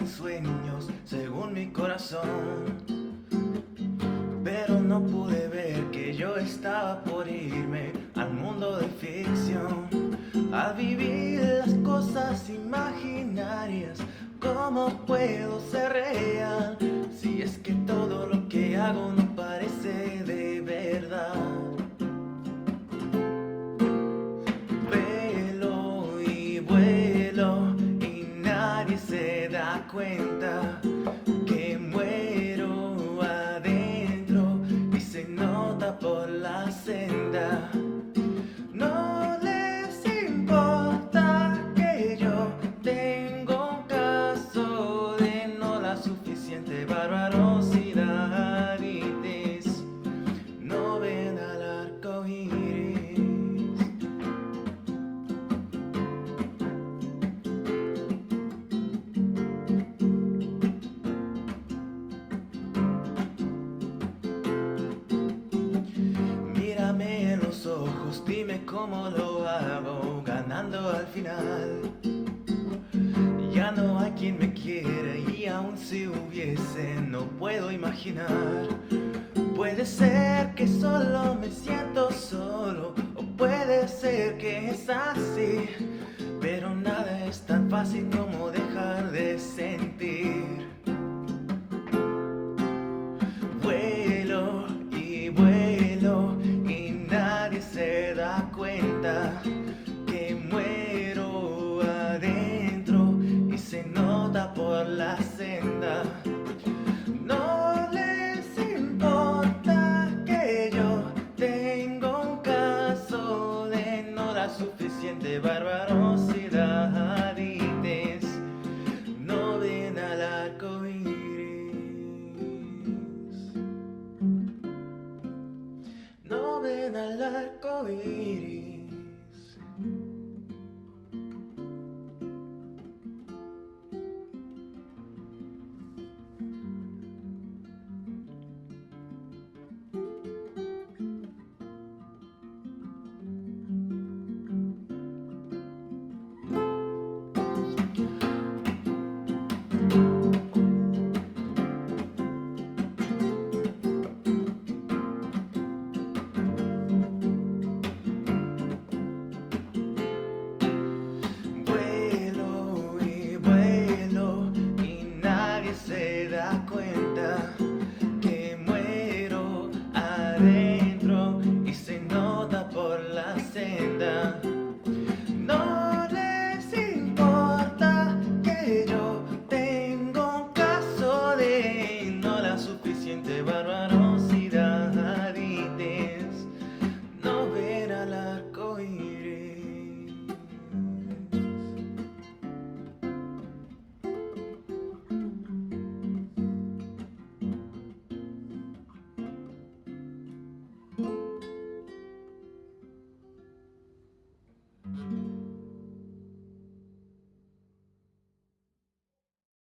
mis sueños según mi corazón, pero no pude ver que yo estaba por irme al mundo de ficción, a vivir las cosas imaginarias. ¿Cómo puedo ser real si es que todo lo que hago no parece de verdad? Vuelo y vuelo y nadie se da cuenta que muero adentro y se nota por la senda. No les importa que yo tengo un caso de no la suficiente barbarosidad y no ven al arco iris. Mírame en los ojos, dime cómo lo hago, ganando al final. Ya no hay quien me quiera y aun si hubiese, no puedo imaginar. Puede ser que solo me siento solo, o puede ser que es así, pero nada es tan fácil como dejar de sentir. Vuelo y vuelo y nadie se da cuenta que muero adentro y se nota por la senda. No les importa que yo tengo un caso de no la suficiente barbarosidad y no ven al arco iris. No ven al arco iris. Se da cuenta que muero adentro y se nota por la senda. No les importa que yo tengo un caso de no la suficiente bárbaro.